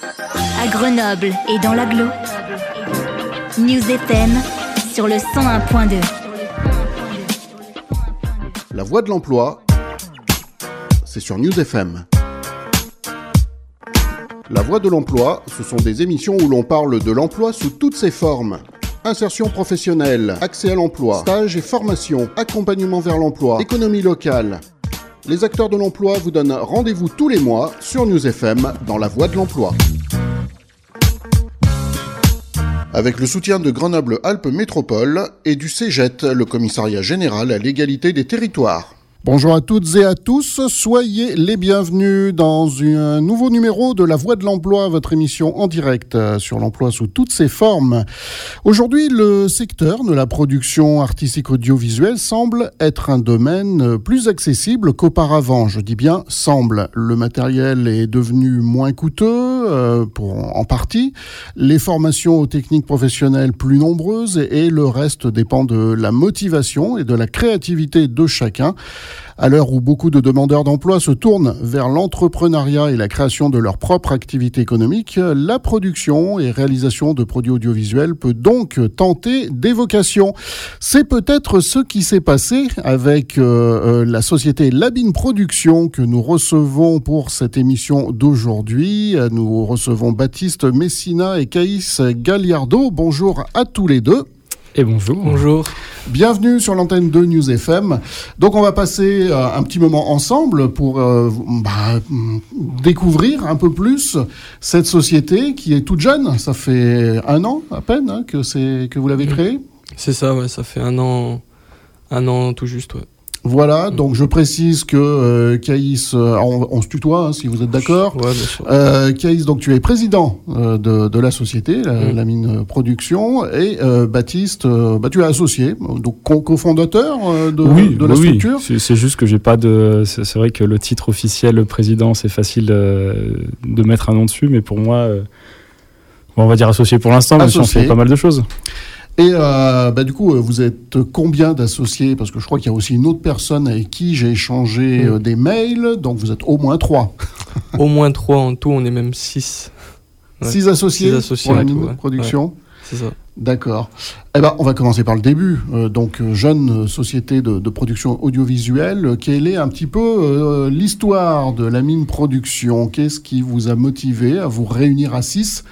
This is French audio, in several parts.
À Grenoble et dans l'agglo, News FM sur le 101.2. La voix de l'emploi, c'est sur News FM. La voix de l'emploi, ce sont des émissions où l'on parle de l'emploi sous toutes ses formes. Insertion professionnelle, accès à l'emploi, stage et formation, accompagnement vers l'emploi, économie locale. Les acteurs de l'emploi vous donnent rendez-vous tous les mois sur News FM dans la voie de l'emploi. Avec le soutien de Grenoble-Alpes Métropole et du CEGET, le commissariat général à l'égalité des territoires. Bonjour à toutes et à tous, soyez les bienvenus dans un nouveau numéro de La Voix de l'Emploi, votre émission en direct sur l'emploi sous toutes ses formes. Aujourd'hui, le secteur de la production artistique audiovisuelle semble être un domaine plus accessible qu'auparavant. Je dis bien semble. Le matériel est devenu moins coûteux, en partie. Les formations aux techniques professionnelles plus nombreuses et le reste dépend de la motivation et de la créativité de chacun. À l'heure où beaucoup de demandeurs d'emploi se tournent vers l'entrepreneuriat et la création de leur propre activité économique, la production et réalisation de produits audiovisuels peut donc tenter des vocations. C'est peut-être ce qui s'est passé avec la société Labine Production que nous recevons pour cette émission d'aujourd'hui. Nous recevons Baptiste Messina et Caïs Galliardo. Bonjour à tous les deux. Et bonjour. Bonjour. Bienvenue sur l'antenne de News FM. Donc on va passer un petit moment ensemble pour découvrir un peu plus cette société qui est toute jeune. Ça fait 1 an à peine que vous l'avez créée. C'est ça, ouais, ça fait un an tout juste, ouais. Voilà, donc je précise que Caïs, on se tutoie si vous êtes d'accord. Ouais, bien sûr. Caïs, donc tu es président de la société, Labine Production, et Baptiste, tu es associé, donc cofondateur de la structure. Oui, c'est juste que j'ai pas de. C'est vrai que le titre officiel président, c'est facile de mettre un nom dessus, mais pour moi, on va dire associé pour l'instant, même si on fait pas mal de choses. Et du coup, vous êtes combien d'associés ? Parce que je crois qu'il y a aussi une autre personne avec qui j'ai échangé des mails, donc vous êtes au moins 3. Au moins 3 en tout, on est même 6. Ouais. 6 associés pour la production. Ouais, c'est ça. D'accord. On va commencer par le début. Donc, jeune société de production audiovisuelle, quelle est un petit peu l'histoire de Labine Production ? Qu'est-ce qui vous a motivé à vous réunir à 6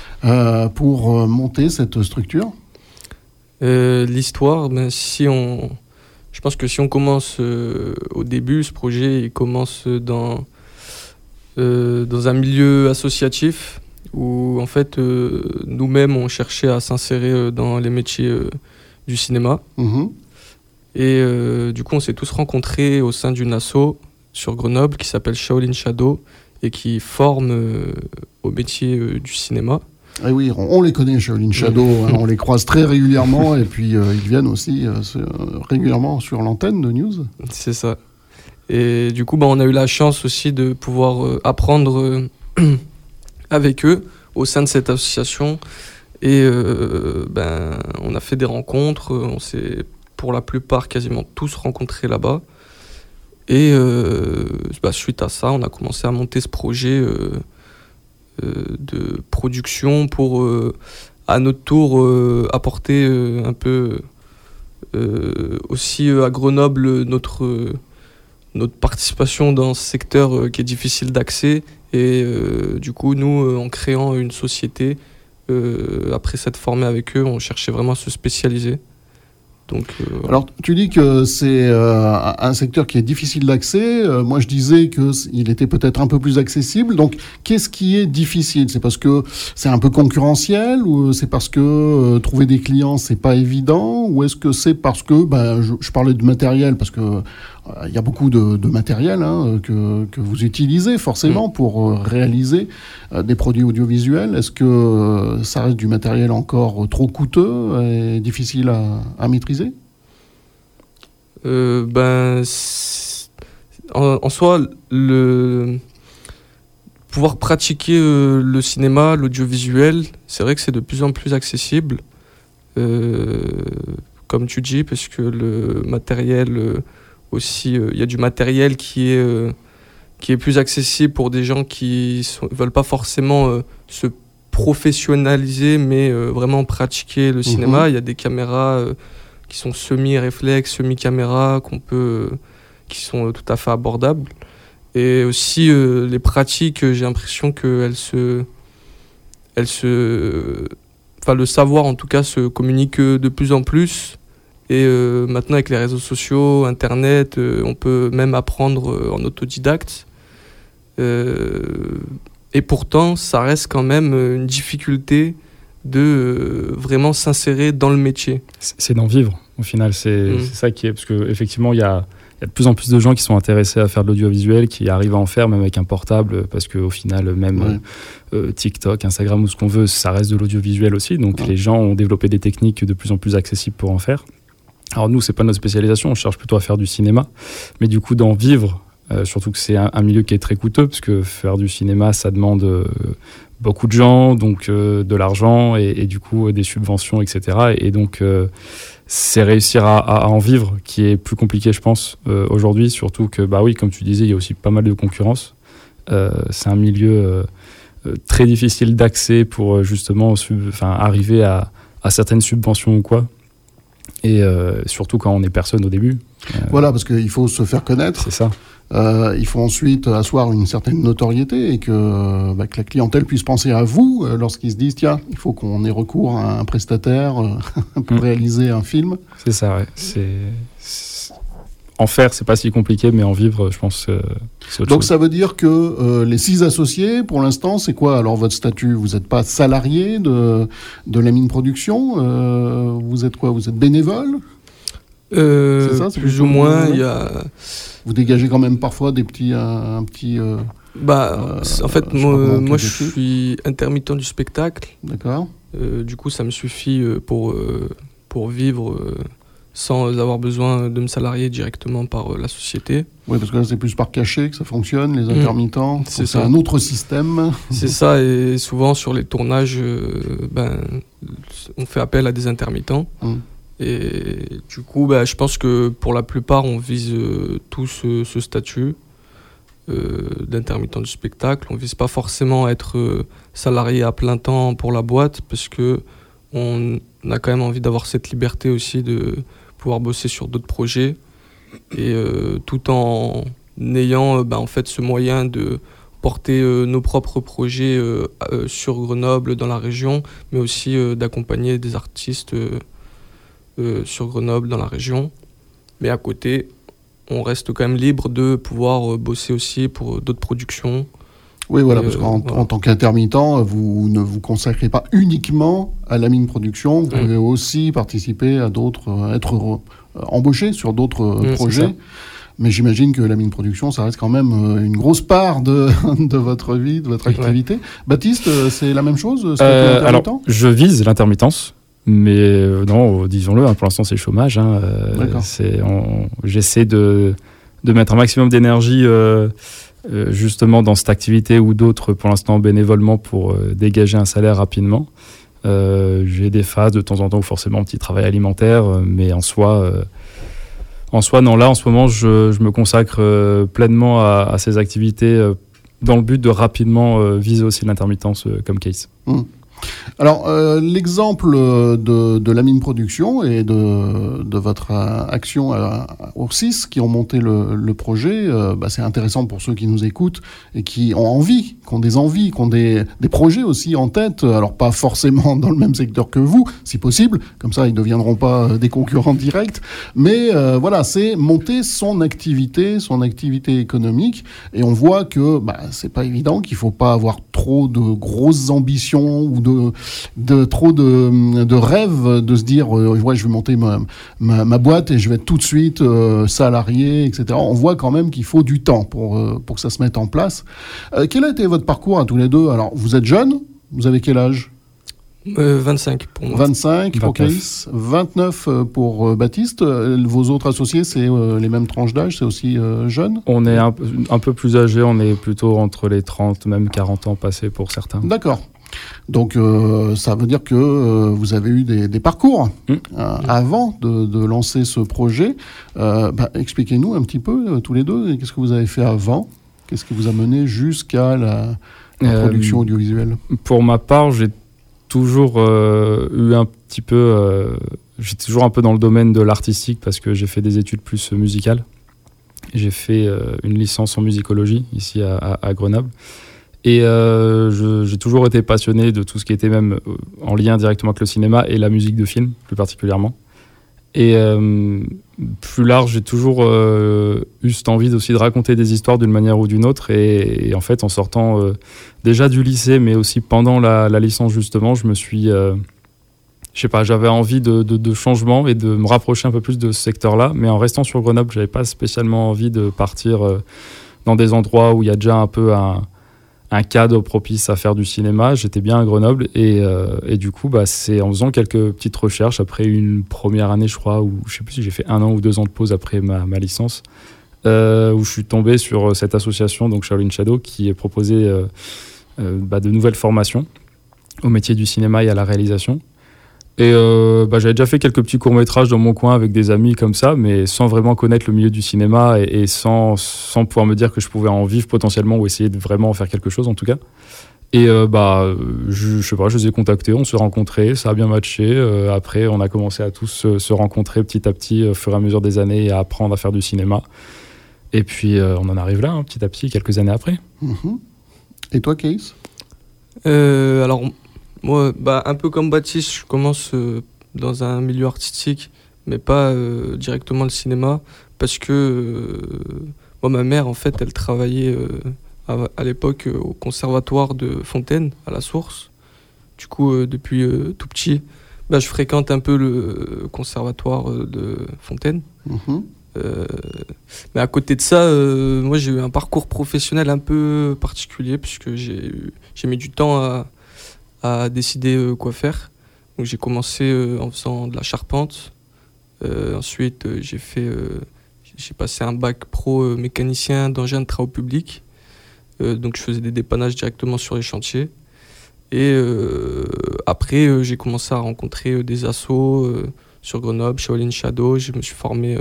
pour monter cette structure ? L'histoire, je pense que si on commence au début, ce projet il commence dans un milieu associatif où en fait nous-mêmes on cherchait à s'insérer dans les métiers du cinéma. Et du coup on s'est tous rencontrés au sein d'une asso sur Grenoble qui s'appelle Shaolin Shadow et qui forme au métier du cinéma. Ah oui, on les connaît, Shaolin Shadow, on les croise très régulièrement et puis ils viennent aussi régulièrement sur l'antenne de News. C'est ça. Et du coup, on a eu la chance aussi de pouvoir apprendre avec eux au sein de cette association. Et on a fait des rencontres, on s'est pour la plupart quasiment tous rencontrés là-bas. Et suite à ça, on a commencé à monter ce projet de production pour à notre tour apporter un peu aussi à Grenoble notre participation dans ce secteur qui est difficile d'accès et du coup nous en créant une société après s'être formé avec eux on cherchait vraiment à se spécialiser. Donc, Alors, tu dis que c'est un secteur qui est difficile d'accès. Moi, je disais qu'il était peut-être un peu plus accessible. Donc, qu'est-ce qui est difficile ? C'est parce que c'est un peu concurrentiel ou c'est parce que trouver des clients, c'est pas évident ? Ou est-ce que c'est parce que, je parlais de matériel, parce que il y a beaucoup de matériel que vous utilisez forcément pour réaliser des produits audiovisuels. Est-ce que ça reste du matériel encore trop coûteux et difficile à maîtriser ? En soi, pouvoir pratiquer le cinéma, l'audiovisuel, c'est vrai que c'est de plus en plus accessible. Comme tu dis, parce que le matériel... aussi, il y a du matériel qui est est plus accessible pour des gens qui veulent pas forcément se professionnaliser, mais vraiment pratiquer le cinéma. Il y a des caméras qui sont semi-réflexes, semi-caméra, qui sont tout à fait abordables. Et aussi, les pratiques, j'ai l'impression que le savoir, en tout cas, se communique de plus en plus. Et maintenant, avec les réseaux sociaux, Internet, on peut même apprendre en autodidacte. Et pourtant, ça reste quand même une difficulté de vraiment s'insérer dans le métier. C'est d'en vivre, au final. C'est ça qui est... Parce qu'effectivement, il y a de plus en plus de gens qui sont intéressés à faire de l'audiovisuel, qui arrivent à en faire, même avec un portable, parce qu'au final, même TikTok, Instagram ou ce qu'on veut, ça reste de l'audiovisuel aussi. Donc les gens ont développé des techniques de plus en plus accessibles pour en faire. Alors nous, c'est pas notre spécialisation, on cherche plutôt à faire du cinéma. Mais du coup, d'en vivre, surtout que c'est un milieu qui est très coûteux, parce que faire du cinéma, ça demande beaucoup de gens, donc de l'argent et du coup des subventions, etc. Et donc c'est réussir à en vivre qui est plus compliqué, je pense, aujourd'hui, surtout que, bah oui, comme tu disais, il y a aussi pas mal de concurrence. C'est un milieu très difficile d'accès pour justement arriver à certaines subventions ou quoi. Et surtout quand on est personne au début. Voilà, parce qu'il faut se faire connaître. C'est ça. Il faut ensuite asseoir une certaine notoriété et que la clientèle puisse penser à vous lorsqu'ils se disent tiens, il faut qu'on ait recours à un prestataire pour réaliser un film. C'est ça, ouais. En faire, c'est pas si compliqué, mais en vivre, je pense, c'est autre Donc chose. ça veut dire que les 6 associés, pour l'instant, c'est quoi alors votre statut ? Vous n'êtes pas salarié de la mine production vous êtes quoi ? Vous êtes bénévole ? C'est ça, c'est plus ou moins, il y a... Vous dégagez quand même parfois des petits... en fait, moi je suis intermittent du spectacle. D'accord. Du coup, ça me suffit pour vivre sans avoir besoin de me salarier directement par la société. Oui, parce que là, c'est plus par cachet que ça fonctionne, les intermittents. C'est un autre système. C'est ça, et souvent sur les tournages, on fait appel à des intermittents. Et du coup, je pense que pour la plupart, on vise tous ce statut d'intermittent du spectacle. On ne vise pas forcément à être salarié à plein temps pour la boîte, parce qu'on a quand même envie d'avoir cette liberté aussi de pouvoir bosser sur d'autres projets, et tout en ayant en fait ce moyen de porter nos propres projets sur Grenoble, dans la région, mais aussi d'accompagner des artistes sur Grenoble, dans la région. Mais à côté, on reste quand même libre de pouvoir bosser aussi pour d'autres productions. Oui, voilà, parce qu'en tant qu'intermittent, vous ne vous consacrez pas uniquement à la mine production, vous pouvez aussi participer à d'autres, être embauché sur d'autres projets. Mais j'imagine que la mine production, ça reste quand même une grosse part de votre vie, de votre activité. Baptiste, c'est la même chose, alors, je vise l'intermittence. Mais non, disons-le, pour l'instant c'est le chômage. J'essaie de mettre un maximum d'énergie justement dans cette activité ou d'autres, pour l'instant bénévolement, pour dégager un salaire rapidement. J'ai des phases de temps en temps où forcément petit travail alimentaire, mais en soi non. Là en ce moment je me consacre pleinement à ces activités dans le but de rapidement viser aussi l'intermittence comme case. Alors, l'exemple de la mine production et de votre action à Oursis, qui ont monté le projet, c'est intéressant pour ceux qui nous écoutent et qui ont envie, qui ont des envies, qui ont des projets aussi en tête. Alors, pas forcément dans le même secteur que vous, si possible, comme ça ils ne deviendront pas des concurrents directs. Mais voilà, c'est monter son activité économique. Et on voit que c'est pas évident, qu'il faut pas avoir trop de grosses ambitions ou trop de rêves, de se dire je vais monter ma boîte et je vais être tout de suite salarié, etc. On voit quand même qu'il faut du temps pour que ça se mette en place. Quel a été votre parcours à tous les deux ? Alors, vous êtes jeunes, vous avez quel âge ? 25 pour moi. 25 pour Caïs, 29 pour Baptiste. Vos autres associés, c'est les mêmes tranches d'âge, c'est aussi jeunes ? On est un peu plus âgés, on est plutôt entre les 30, même 40 ans passés pour certains. D'accord. Donc ça veut dire que vous avez eu des parcours avant de lancer ce projet. Expliquez-nous un petit peu tous les deux, qu'est-ce que vous avez fait avant ? Qu'est-ce qui vous a mené jusqu'à la production audiovisuelle ? Pour ma part, j'ai toujours eu un petit peu... j'étais toujours un peu dans le domaine de l'artistique parce que j'ai fait des études plus musicales. J'ai fait une licence en musicologie ici à Grenoble. Et j'ai toujours été passionné de tout ce qui était même en lien directement avec le cinéma et la musique de film, plus particulièrement. Et plus large, j'ai toujours eu cette envie aussi de raconter des histoires d'une manière ou d'une autre. Et en fait, en sortant déjà du lycée, mais aussi pendant la licence, justement, je me suis... je sais pas, j'avais envie de changement et de me rapprocher un peu plus de ce secteur-là. Mais en restant sur Grenoble, j'avais pas spécialement envie de partir dans des endroits où il y a déjà un peu un cadre propice à faire du cinéma. J'étais bien à Grenoble et du coup, c'est en faisant quelques petites recherches après une première année, je crois, ou je sais plus si j'ai fait 1 an ou 2 ans de pause après ma licence, où je suis tombé sur cette association, donc Shaolin Shadow, qui proposait de nouvelles formations au métier du cinéma et à la réalisation. Et j'avais déjà fait quelques petits courts-métrages dans mon coin avec des amis comme ça, mais sans vraiment connaître le milieu du cinéma et sans pouvoir me dire que je pouvais en vivre potentiellement ou essayer de vraiment en faire quelque chose en tout cas. Et je sais pas, je les ai contactés, on s'est rencontrés, ça a bien matché. Après, on a commencé à tous se rencontrer petit à petit au fur et à mesure des années et à apprendre à faire du cinéma. Et puis, on en arrive là, petit à petit, quelques années après. Mmh. Et toi, Keïs ? Alors... Moi, un peu comme Baptiste, je commence dans un milieu artistique, mais pas directement le cinéma, parce que ma mère, en fait, elle travaillait à l'époque au conservatoire de Fontaine, à la Source. Du coup, depuis tout petit, je fréquente un peu le conservatoire de Fontaine. Mmh. Mais à côté de ça, moi, j'ai eu un parcours professionnel un peu particulier, puisque j'ai mis du temps à décider quoi faire. Donc j'ai commencé en faisant de la charpente. Ensuite, j'ai passé un bac pro mécanicien d'engin de travaux publics. Donc je faisais des dépannages directement sur les chantiers. Et après, j'ai commencé à rencontrer des assos sur Grenoble, Shaolin Shadow. Je me suis formé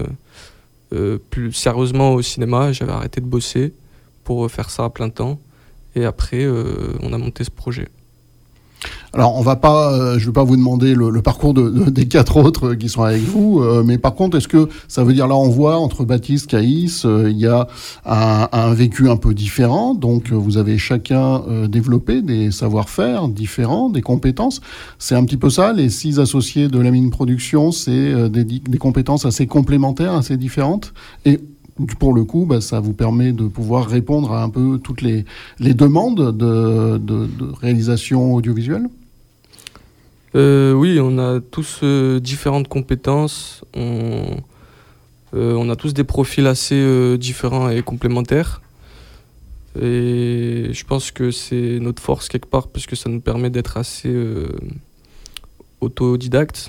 plus sérieusement au cinéma. J'avais arrêté de bosser pour faire ça à plein temps. Et après, on a monté ce projet. Alors, je ne vais pas vous demander le parcours des 4 autres qui sont avec vous, mais par contre, est-ce que ça veut dire, là, on voit, entre Baptiste, Keïs, il y a un vécu un peu différent, donc vous avez chacun développé des savoir-faire différents, des compétences. C'est un petit peu ça, les 6 associés de la mine production, c'est des compétences assez complémentaires, assez différentes, et pour le coup, ça vous permet de pouvoir répondre à un peu toutes les demandes de réalisation audiovisuelle ? Oui, on a tous différentes compétences. On a tous des profils assez différents et complémentaires. Et je pense que c'est notre force quelque part, parce que ça nous permet d'être assez autodidactes.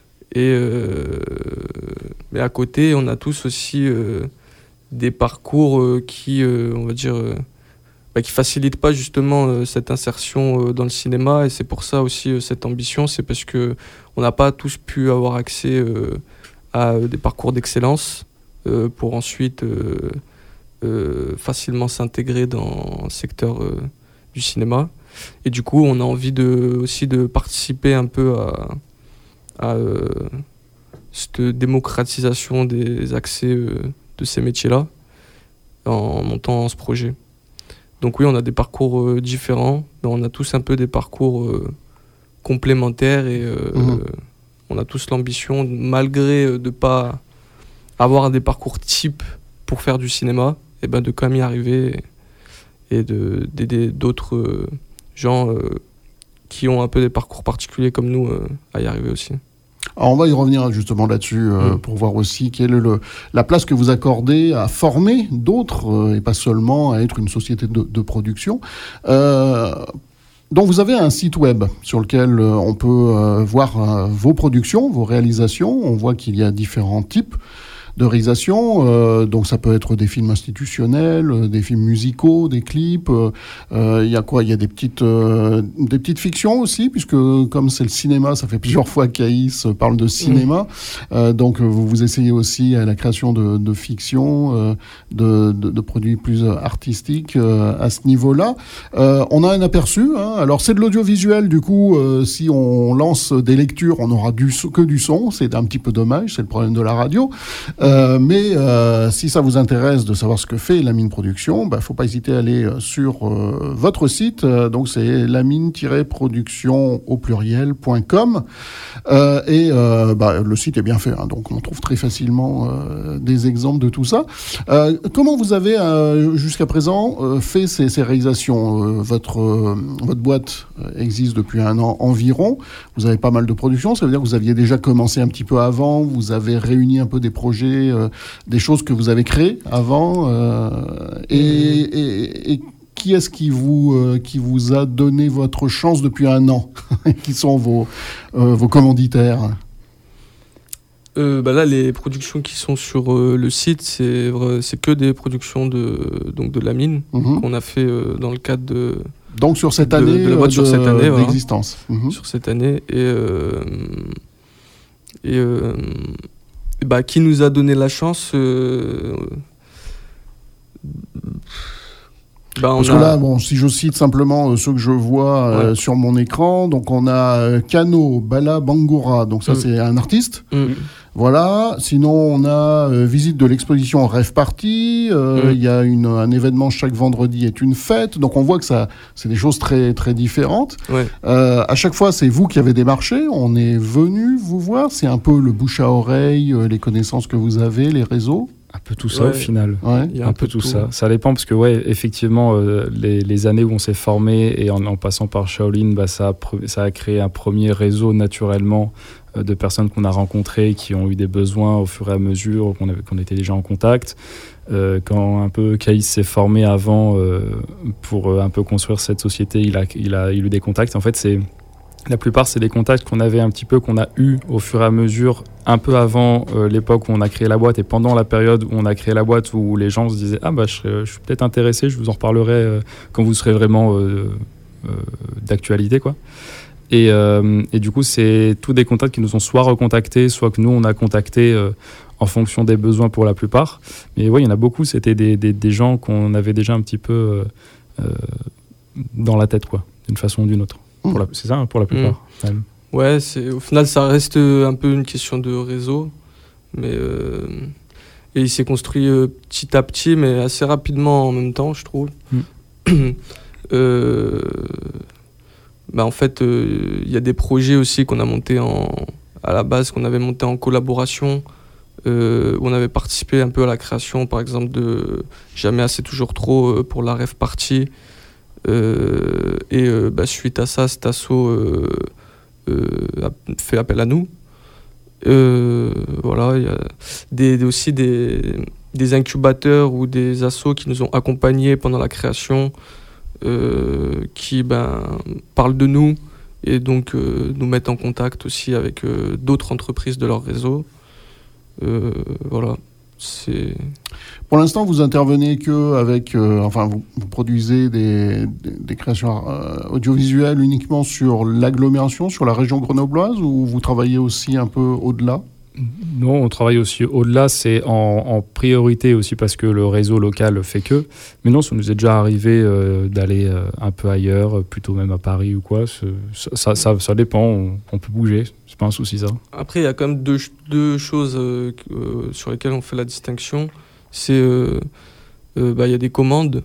Mais à côté, on a tous aussi... des parcours qui, on va dire, qui facilitent pas justement cette insertion dans le cinéma. Et c'est pour ça aussi cette ambition, c'est parce que on n'a pas tous pu avoir accès à des parcours d'excellence pour ensuite facilement s'intégrer dans le secteur du cinéma. Et du coup, on a envie aussi de participer un peu à cette démocratisation des accès de ces métiers-là en montant ce projet. Donc oui, on a des parcours différents, mais on a tous un peu des parcours complémentaires et on a tous l'ambition, malgré de ne pas avoir des parcours type pour faire du cinéma, et de quand même y arriver et d'aider d'autres gens qui ont un peu des parcours particuliers comme nous à y arriver aussi. Alors on va y revenir justement là-dessus pour voir aussi quelle est la place que vous accordez à former d'autres et pas seulement à être une société de production. Donc vous avez un site web sur lequel on peut voir vos productions, vos réalisations. On voit qu'il y a différents types réalisation. Donc ça peut être des films institutionnels, des films musicaux, des clips. Il y a quoi ? Il y a des petites fictions aussi, puisque comme c'est le cinéma, ça fait plusieurs fois qu'Aïs parle de cinéma. Donc vous essayez aussi à la création de fiction, de produits plus artistiques à ce niveau-là. On a un aperçu. Alors c'est de l'audiovisuel, du coup, si on lance des lectures, on n'aura que du son. C'est un petit peu dommage, c'est le problème de la radio. Mais si ça vous intéresse de savoir ce que fait Lamine Production, faut pas hésiter à aller sur votre site. Donc c'est lamine-production au pluriel.com. Le site est bien fait, donc on trouve très facilement des exemples de tout ça. Comment vous avez jusqu'à présent fait ces réalisations? Votre boîte existe depuis 1 an environ. Vous avez pas mal de productions. Ça veut dire que vous aviez déjà commencé un petit peu avant. Vous avez réuni un peu des projets, des choses que vous avez créées avant. Et qui est-ce qui vous a donné votre chance depuis 1 an? Qui sont vos commanditaires? Là, les productions qui sont sur le site, c'est que des productions de Lamine qu'on a fait dans le cadre de. Donc sur cette année, sur cette année d'existence. Sur cette année qui nous a donné la chance. Parce que là, si je cite simplement ceux que je vois sur mon écran, donc on a Kano, Bala Bangoura, donc ça c'est un artiste. Voilà. Sinon, on a visite de l'exposition Rêve Party. Il y a un événement chaque vendredi est une fête. Donc on voit que c'est des choses très très différentes. À chaque fois, c'est vous qui avez démarché. On est venu vous voir. C'est un peu le bouche à oreille, les connaissances que vous avez, les réseaux. Un peu tout ça au final. Il y a un peu tout ça. Ça dépend parce que effectivement, les années où on s'est formé et en passant par Shaolin, ça a créé un premier réseau naturellement de personnes qu'on a rencontrées, qui ont eu des besoins au fur et à mesure, qu'on était déjà en contact. Quand un peu Caïs s'est formé avant pour un peu construire cette société, il a eu des contacts. En fait, la plupart, c'est des contacts qu'on avait un petit peu, qu'on a eu au fur et à mesure, un peu avant l'époque où on a créé la boîte et pendant la période où on a créé la boîte, où les gens se disaient « Ah je suis peut-être intéressé, je vous en reparlerai quand vous serez vraiment d'actualité, quoi ». Et du coup, c'est tous des contacts qui nous ont soit recontactés, soit que nous, on a contactés en fonction des besoins pour la plupart. Mais il y en a beaucoup, c'était des gens qu'on avait déjà un petit peu dans la tête, quoi, d'une façon ou d'une autre. C'est ça, pour la plupart. Ouais, au final, ça reste un peu une question de réseau. Mais, et il s'est construit petit à petit, mais assez rapidement en même temps, je trouve. En fait, il y a des projets aussi qu'on a montés à la base, qu'on avait montés en collaboration, où on avait participé un peu à la création, par exemple, de Jamais assez toujours trop pour la Rêve Party. Suite à ça, cet asso a fait appel à nous. Voilà, il y a aussi des incubateurs ou des assos qui nous ont accompagnés pendant la création, qui parlent de nous et donc nous mettent en contact aussi avec d'autres entreprises de leur réseau. Voilà. Pour l'instant, vous intervenez que avec, vous produisez des créations audiovisuelles uniquement sur l'agglomération, sur la région grenobloise, ou vous travaillez aussi un peu au-delà? Non, on travaille aussi au-delà, c'est en priorité aussi parce que le réseau local fait que. Mais non, ça nous est déjà arrivé d'aller un peu ailleurs, plutôt même à Paris ou quoi. Ça dépend, on peut bouger, c'est pas un souci ça. Après, il y a quand même deux choses sur lesquelles on fait la distinction. C'est il y a des commandes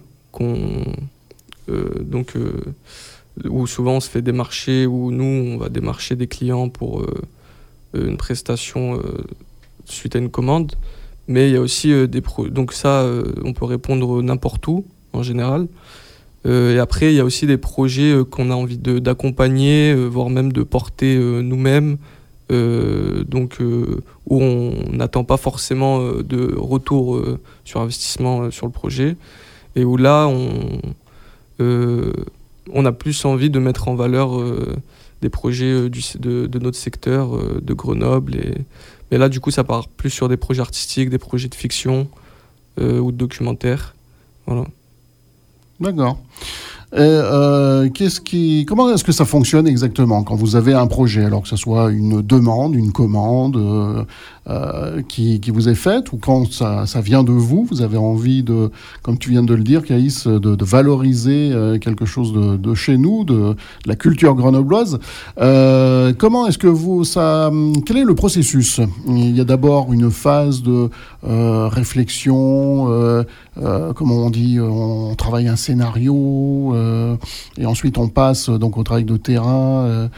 où souvent on se fait démarcher, où nous on va démarcher des clients pour une prestation suite à une commande, mais il y a aussi donc ça on peut répondre n'importe où en général, et après il y a aussi des projets qu'on a envie d'accompagner, voire même de porter nous-mêmes, où on n'attend pas forcément de retour sur investissement sur le projet, et où là on a plus envie de mettre en valeur des projets de notre secteur, de Grenoble. Mais là, du coup, ça part plus sur des projets artistiques, des projets de fiction ou de documentaire. Voilà. D'accord. Comment est-ce que ça fonctionne exactement quand vous avez un projet, alors que ce soit une demande, une commande qui vous est faite, ou quand ça vient de vous avez envie de, comme tu viens de le dire, Caïs, de valoriser quelque chose de chez nous, de la culture grenobloise. Comment est-ce que quel est le processus ? Il y a d'abord une phase de réflexion, comment on dit, on travaille un scénario, et ensuite on passe donc au travail de terrain,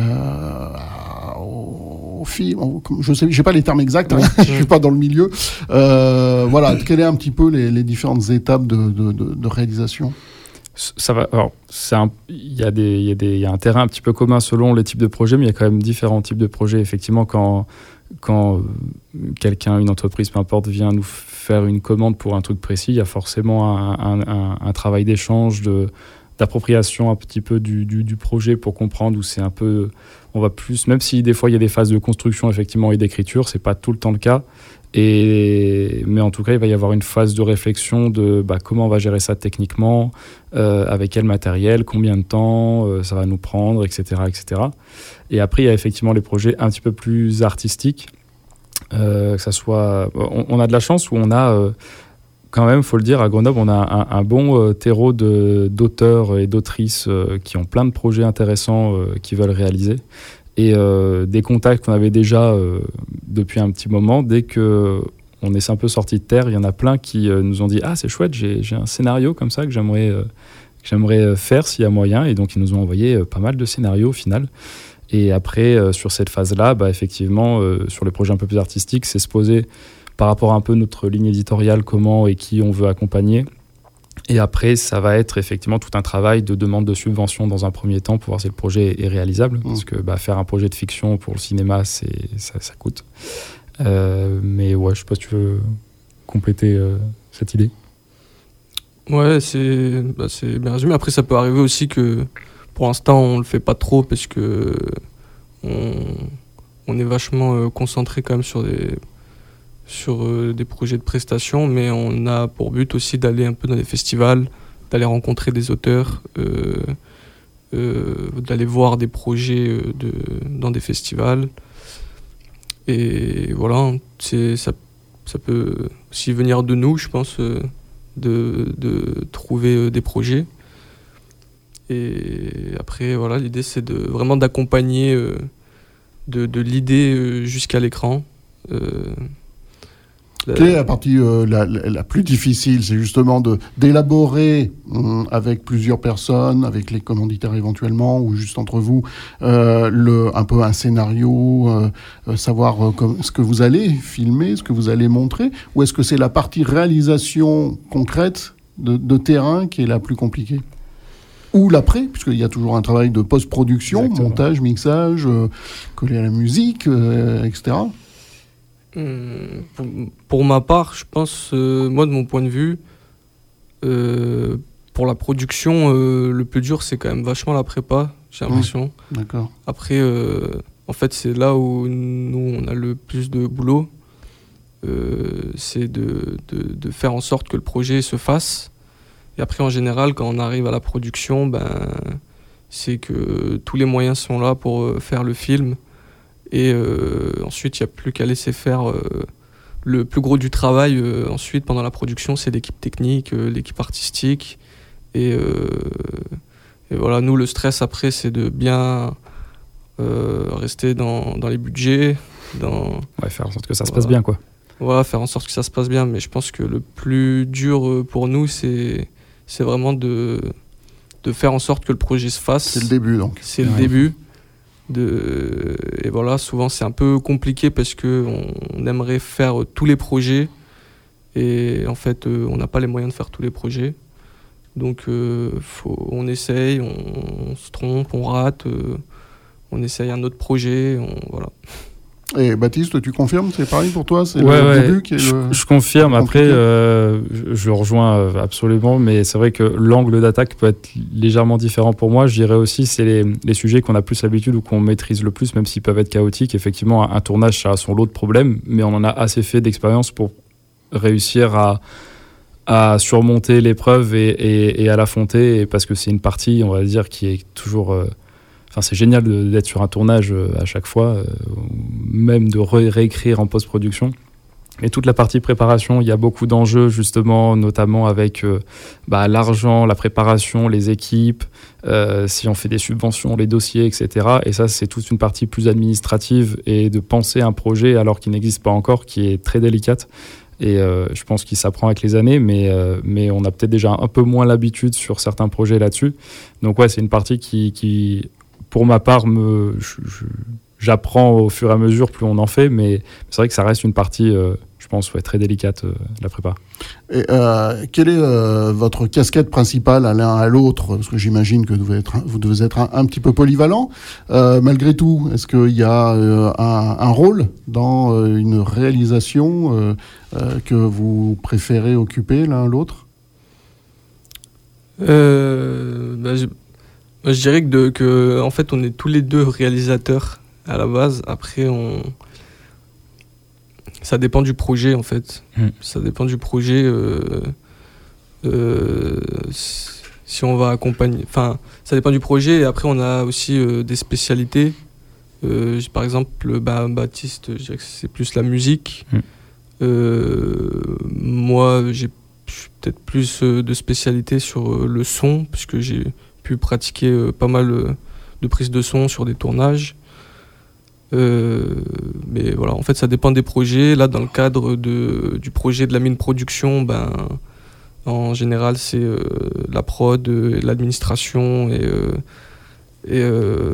au film. Je sais, j'ai pas les termes exacts, je suis pas dans le milieu. Voilà, quelles sont un petit peu les différentes étapes de réalisation ? Ça va. Alors, il y a un terrain un petit peu commun selon les types de projets, mais il y a quand même différents types de projets. Effectivement, quand quelqu'un, une entreprise, peu importe, vient nous faire une commande pour un truc précis, il y a forcément un travail d'échange, d'appropriation un petit peu du projet pour comprendre où c'est un peu... On va plus, même si des fois il y a des phases de construction effectivement et d'écriture, c'est pas tout le temps le cas. Mais en tout cas, il va y avoir une phase de réflexion de comment on va gérer ça techniquement, avec quel matériel, combien de temps ça va nous prendre, etc., etc. Et après, il y a effectivement les projets un petit peu plus artistiques. Que ça soit, on a de la chance où on a, quand même, il faut le dire, à Grenoble, on a un bon terreau d'auteurs et d'autrices qui ont plein de projets intéressants qu'ils veulent réaliser. Et des contacts qu'on avait déjà depuis un petit moment, dès qu'on est un peu sorti de terre, il y en a plein qui nous ont dit « Ah, c'est chouette, j'ai un scénario comme ça que j'aimerais faire s'il y a moyen ». Et donc, ils nous ont envoyé pas mal de scénarios au final. Et après, sur cette phase-là, effectivement, sur les projets un peu plus artistiques, c'est se poser par rapport à un peu notre ligne éditoriale, comment et qui on veut accompagner. Et après, ça va être effectivement tout un travail de demande de subvention dans un premier temps pour voir si le projet est réalisable. Parce que faire un projet de fiction pour le cinéma, ça coûte. Mais ouais, je sais pas si tu veux compléter cette idée. Ouais, c'est bien résumé. Après, ça peut arriver aussi que pour l'instant, on le fait pas trop parce que on est vachement concentré quand même sur des projets de prestations, mais on a pour but aussi d'aller un peu dans des festivals, d'aller rencontrer des auteurs, d'aller voir des projets dans des festivals. Et voilà, ça peut aussi venir de nous, je pense, de trouver des projets. Et après, voilà, l'idée, c'est vraiment d'accompagner de l'idée jusqu'à l'écran. Quelle est la partie la plus difficile ? C'est justement d'élaborer avec plusieurs personnes, avec les commanditaires éventuellement, ou juste entre vous, un peu un scénario, savoir ce que vous allez filmer, ce que vous allez montrer, ou est-ce que c'est la partie réalisation concrète de terrain qui est la plus compliquée ? Ou l'après, puisqu'il y a toujours un travail de post-production, exactement, montage, mixage, coller à la musique, etc. Pour ma part, je pense, moi de mon point de vue, pour la production, le plus dur c'est quand même vachement la prépa, j'ai l'impression. D'accord. Après, en fait, c'est là où nous on a le plus de boulot, c'est de faire en sorte que le projet se fasse. Et après, en général, quand on arrive à la production, c'est que tous les moyens sont là pour faire le film. Et ensuite, il n'y a plus qu'à laisser faire le plus gros du travail. Ensuite, pendant la production, c'est l'équipe technique, l'équipe artistique. Et voilà, nous, le stress après, c'est de bien rester dans les budgets. Faire en sorte que ça se passe bien, quoi. Voilà, faire en sorte que ça se passe bien. Mais je pense que le plus dur pour nous, c'est vraiment de faire en sorte que le projet se fasse. C'est le début, donc. C'est le début. Et voilà, souvent c'est un peu compliqué parce qu'on aimerait faire tous les projets et en fait on n'a pas les moyens de faire tous les projets. Donc on essaye, on se trompe, on rate, on essaye un autre projet, voilà. Et Baptiste, tu confirmes, c'est pareil pour toi, c'est le début qui est je confirme. Après, je rejoins absolument, mais c'est vrai que l'angle d'attaque peut être légèrement différent pour moi. Je dirais aussi, c'est les sujets qu'on a plus l'habitude ou qu'on maîtrise le plus, même s'ils peuvent être chaotiques. Effectivement, un tournage, ça a son lot de problèmes, mais on en a assez fait d'expérience pour réussir à surmonter l'épreuve et à l'affronter, parce que c'est une partie, on va dire, qui est toujours... c'est génial d'être sur un tournage à chaque fois, même de réécrire en post-production. Et toute la partie préparation, il y a beaucoup d'enjeux, justement, notamment avec l'argent, la préparation, les équipes, si on fait des subventions, les dossiers, etc. Et ça, c'est toute une partie plus administrative et de penser un projet alors qu'il n'existe pas encore, qui est très délicate. Et je pense qu'il s'apprend avec les années, mais on a peut-être déjà un peu moins l'habitude sur certains projets là-dessus. Donc ouais, c'est une partie qui pour ma part, j'apprends au fur et à mesure plus on en fait, mais c'est vrai que ça reste une partie, je pense, très délicate de la prépa. Et, quelle est votre casquette principale à l'un à l'autre ? Parce que j'imagine que vous devez être un petit peu polyvalent. Malgré tout, est-ce qu'il y a un rôle dans une réalisation que vous préférez occuper l'un à l'autre ? Je dirais que en fait, on est tous les deux réalisateurs à la base. Après, ça dépend du projet, en fait. Ça dépend du projet. Si on va accompagner... Enfin, ça dépend du projet. Et après, on a aussi des spécialités. Par exemple, Baptiste, je dirais que c'est plus la musique. Moi, j'ai peut-être plus de spécialité sur le son, puisque j'ai pu pratiquer pas mal de prises de son sur des tournages. Mais voilà, en fait, ça dépend des projets. Là, dans le cadre du projet de la mine production, en général, c'est la prod, l'administration et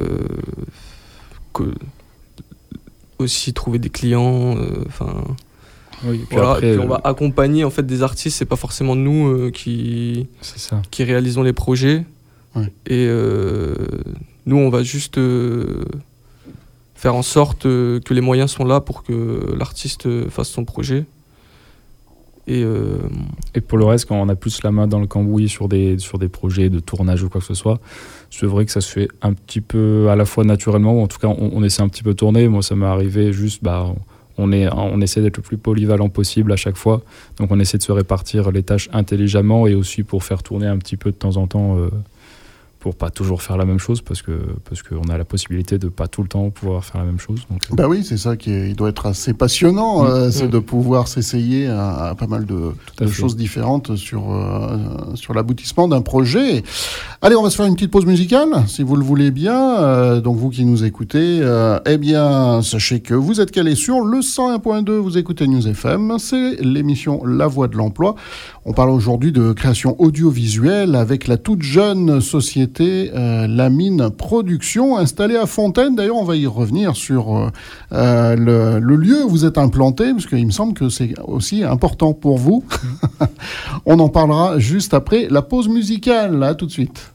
aussi trouver des clients. Oui, voilà, après, puis on va accompagner en fait des artistes. C'est pas forcément nous qui réalisons les projets. Ouais. Et nous, on va juste faire en sorte que les moyens sont là pour que l'artiste fasse son projet. Et pour le reste, quand on a plus la main dans le cambouis sur des projets de tournage ou quoi que ce soit, c'est vrai que ça se fait un petit peu à la fois naturellement, ou en tout cas on essaie un petit peu de tourner. Moi, ça m'est arrivé juste... On essaie d'être le plus polyvalent possible à chaque fois. Donc on essaie de se répartir les tâches intelligemment et aussi pour faire tourner un petit peu de temps en temps, pour pas toujours faire la même chose, parce qu'on a la possibilité de pas tout le temps pouvoir faire la même chose. Donc, oui, c'est ça qui doit être assez passionnant, c'est de pouvoir s'essayer à pas mal de choses différentes sur l'aboutissement d'un projet. Allez, on va se faire une petite pause musicale, si vous le voulez bien. Donc vous qui nous écoutez, sachez que vous êtes calés sur le 101.2, vous écoutez News FM, c'est l'émission La Voix de l'Emploi. On parle aujourd'hui de création audiovisuelle avec la toute jeune société La Mine Production, installée à Fontaine. D'ailleurs, on va y revenir sur le lieu où vous êtes implanté, parce qu'il me semble que c'est aussi important pour vous. On en parlera juste après la pause musicale. À tout de suite.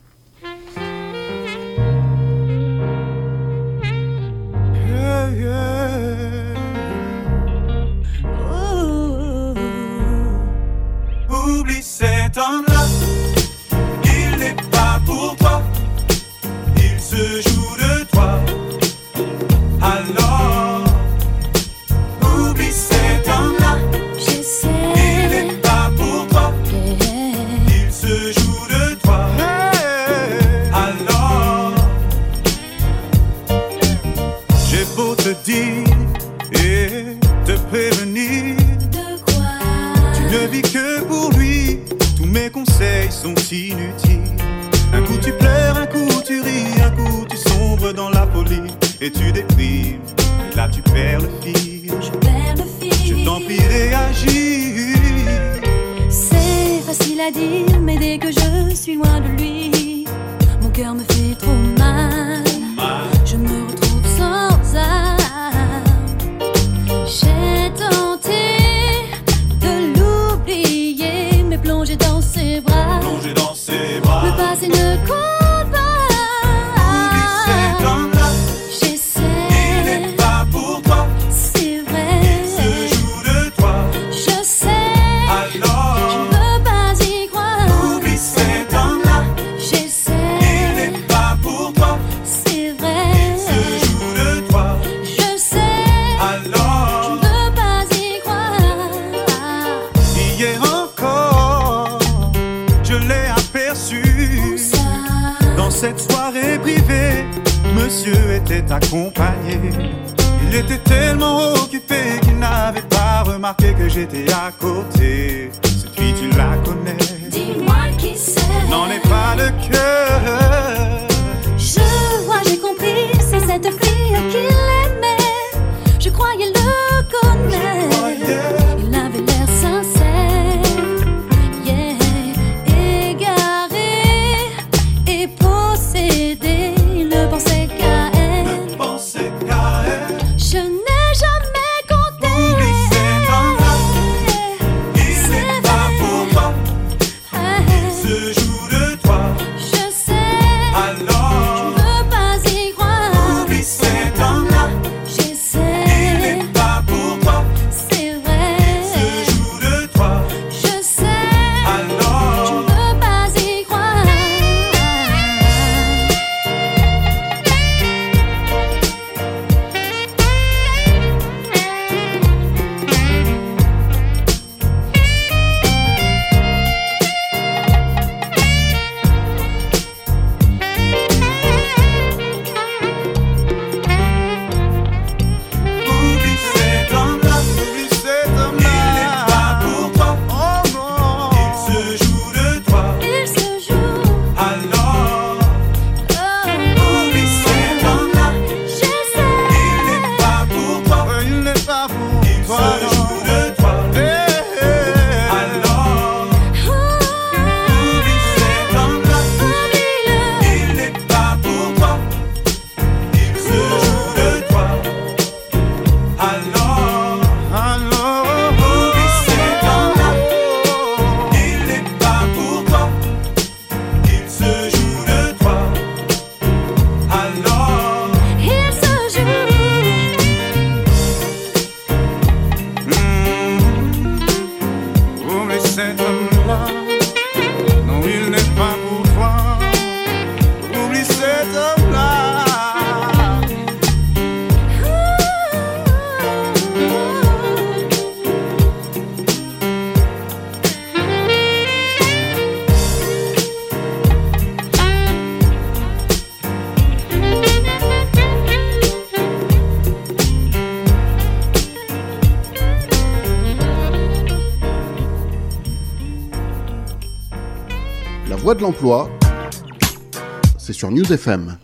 Oublie cet homme-là, il n'est pas pour toi, il se joue de toi. Alors, oublie cet homme-là, il n'est pas pour toi, il se joue de toi. Alors, j'ai beau te dire et te prévenir, tu ne vis que pour lui, tous mes conseils sont inutiles. Un coup tu pleures, un coup tu ris, un coup tu sombres dans la folie et tu déprimes. Et là tu perds le fil. Je t'en prie, réagis. C'est facile à dire, mais dès que je suis loin de lui, mon cœur me fait trop mal. Je me retrouve sans âme. J'ai tenté de l'oublier, mais plonger dans ses bras. Le passé ne compte pas. Oublie cet homme-là, J'essaie. il n'est pas pour toi. monsieur était accompagné. Il était tellement occupé qu'il n'avait pas remarqué que j'étais à côté. Cette fille, tu la connais? Dis-moi qui c'est. N'en ai pas le cœur. Je vois, j'ai compris, c'est cette fille qu'il aimait. Je croyais le connaître. Il avait l'air sincère, yeah. Égaré et possédé. Il ne pensait qu'à elle. Je n'ai jamais compté. Oublie cet homme-là. Il n'est pas pour toi. Il se joue de toi. Je sais. Alors, Je veux pas y croire. oublie cet homme-là. J'essaie. Il n'est pas pour toi. C'est Il vrai. se joue de toi. Je sais. Je Alors, veux pas y croire. oublie cet homme-là. Oublie cet homme-là. Il n'est pas pour toi. Oh non. Il se joue de toi. Il se joue. Alors, Oh. oublie cet homme-là. J'essaie. Il n'est pas pour toi. Il n'est pas pour toi. Il se joue de toi. Alors, oublie cet homme-là. Oublie-le. Il n'est pas pour toi. Il se joue de toi. Alors, oublie cet homme-là. Il n'est pas pour toi. Il se joue de toi. Alors, Il se joue. oublie cet homme-là. Non, il n'est pas pour toi. Oublie cet homme-là. La voix de l'emploi, c'est sur News FM.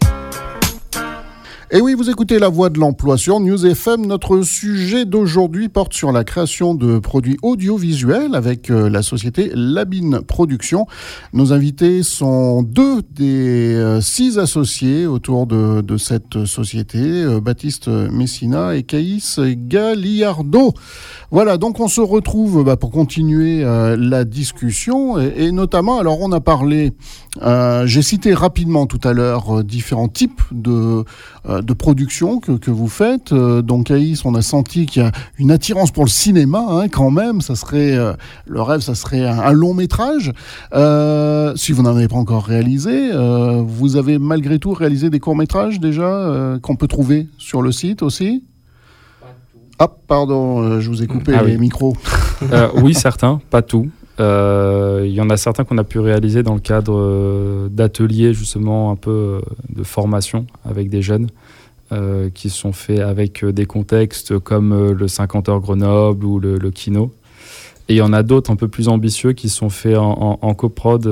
Et oui, vous écoutez La Voix de l'Emploi sur News FM. Notre sujet d'aujourd'hui porte sur la création de produits audiovisuels avec la société Labine Productions. Nos invités sont 2 des 6 associés autour de cette société, Baptiste Messina et Caïs Galliardo. Voilà, donc on se retrouve pour continuer la discussion et notamment, alors on a parlé, j'ai cité rapidement tout à l'heure différents types de production que vous faites. Donc Caïs, on a senti qu'il y a une attirance pour le cinéma quand même. Ça serait le rêve, ça serait un long métrage. Si vous n'en avez pas encore réalisé, vous avez malgré tout réalisé des courts métrages déjà qu'on peut trouver sur le site aussi. Ah pardon, je vous ai coupé les micros. Oui, certains, pas tout. Il y en a certains qu'on a pu réaliser dans le cadre d'ateliers justement un peu de formation avec des jeunes qui sont faits avec des contextes comme le 50 heures Grenoble ou le Kino. Et il y en a d'autres un peu plus ambitieux qui sont faits en coprod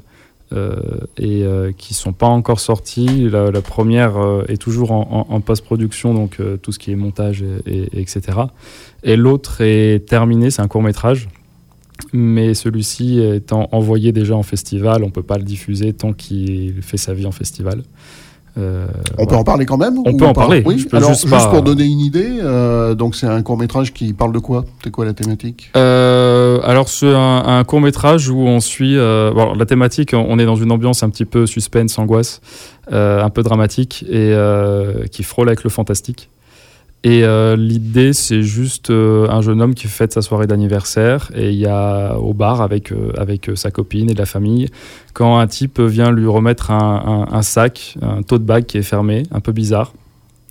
et qui ne sont pas encore sortis. La première est toujours en post-production, donc tout ce qui est montage, etc. Et l'autre est terminé, c'est un court-métrage. Mais celui-ci étant envoyé déjà en festival, on ne peut pas le diffuser tant qu'il fait sa vie en festival. On peut en parler quand même? On peut en parler. Oui. Alors, juste pour donner une idée, donc c'est un court-métrage qui parle de quoi? C'est quoi la thématique? Alors, c'est un court-métrage où on suit... la thématique, on est dans une ambiance un petit peu suspense, angoisse, un peu dramatique, et qui frôle avec le fantastique. Et l'idée, c'est juste un jeune homme qui fête sa soirée d'anniversaire et il y a au bar avec sa copine et de la famille, quand un type vient lui remettre un sac, un tote bag qui est fermé, un peu bizarre.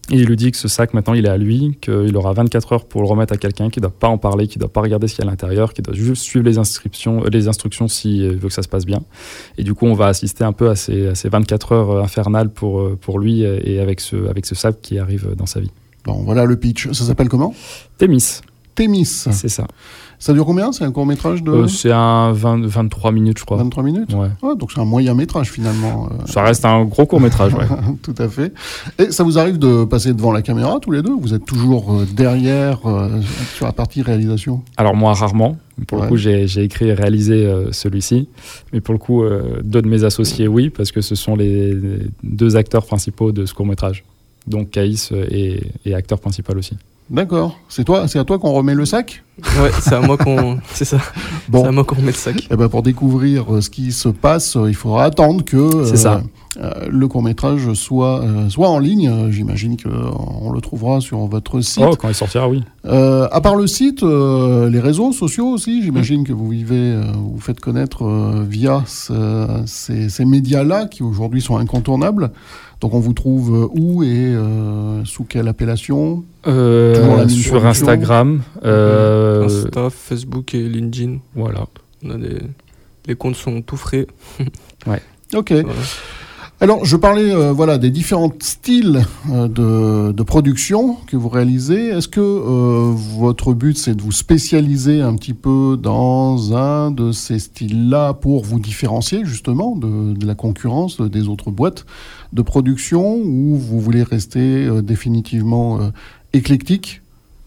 Et il lui dit que ce sac, maintenant, il est à lui, qu'il aura 24 heures pour le remettre à quelqu'un, qui ne doit pas en parler, qui ne doit pas regarder ce qu'il y a à l'intérieur, qui doit juste suivre les instructions s'il veut que ça se passe bien. Et du coup, on va assister un peu à ces 24 heures infernales pour lui et avec ce sac qui arrive dans sa vie. Bon, voilà le pitch. Ça s'appelle comment ? Thémis. C'est ça. Ça dure combien ? C'est un court-métrage de... C'est un 23 minutes, je crois. 23 minutes ? Ouais. Ah, donc c'est un moyen-métrage, finalement. Ça reste un gros court-métrage, ouais. Tout à fait. Et ça vous arrive de passer devant la caméra, tous les deux ? Vous êtes toujours derrière, sur la partie réalisation ? Alors moi, rarement. Pour le coup, j'ai écrit et réalisé celui-ci. Mais pour le coup, deux de mes associés, oui, parce que ce sont les deux acteurs principaux de ce court-métrage. Donc Caïs est acteur principal aussi. D'accord. C'est à toi qu'on remet le sac ? Ouais, c'est à moi c'est ça. Bon. C'est à moi qu'on remet le sac. Et ben pour découvrir ce qui se passe, il faudra attendre que le court-métrage soit en ligne. J'imagine qu'on le trouvera sur votre site. Oh, quand il sortira, oui. À part le site, les réseaux sociaux aussi, j'imagine que vous faites connaître via ces médias-là qui aujourd'hui sont incontournables. Donc on vous trouve où et sous quelle appellation ? Sur Instagram. Insta, Facebook et LinkedIn. Voilà. Les comptes sont tout frais. Ouais. Ok. Voilà. Alors, je parlais des différents styles de production que vous réalisez. Est-ce que votre but, c'est de vous spécialiser un petit peu dans un de ces styles-là pour vous différencier justement de la concurrence des autres boîtes de production, ou vous voulez rester définitivement éclectique ?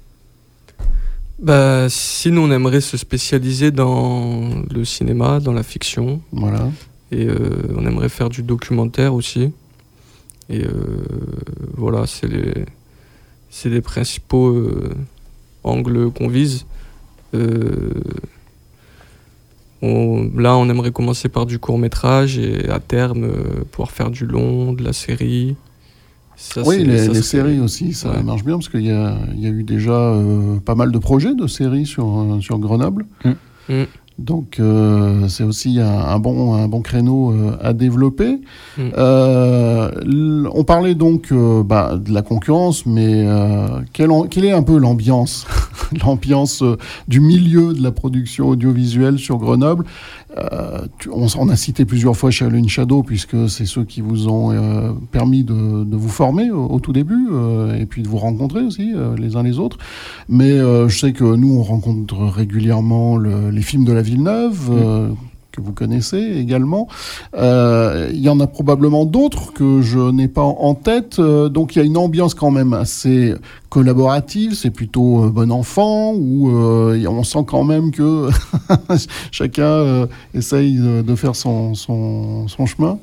Sinon, on aimerait se spécialiser dans le cinéma, dans la fiction. Voilà. Et on aimerait faire du documentaire aussi. Et voilà, c'est les principaux angles qu'on vise. On aimerait commencer par du court-métrage et à terme pouvoir faire du long, de la série. Les séries aussi, ça marche bien parce qu'il y a eu déjà pas mal de projets de séries sur Grenoble. Donc c'est aussi un bon créneau à développer. On parlait donc de la concurrence, mais quelle est un peu l'ambiance du milieu de la production audiovisuelle sur Grenoble ? On a cité plusieurs fois Shaolin Shadow, puisque c'est ceux qui vous ont permis de vous former au tout début, et puis de vous rencontrer aussi les uns les autres. Mais je sais que nous, on rencontre régulièrement les films de la Villeneuve, que vous connaissez également. Il y en a probablement d'autres que je n'ai pas en tête. Donc il y a une ambiance quand même assez collaborative, c'est plutôt bon enfant, où on sent quand même que chacun essaye de faire son chemin.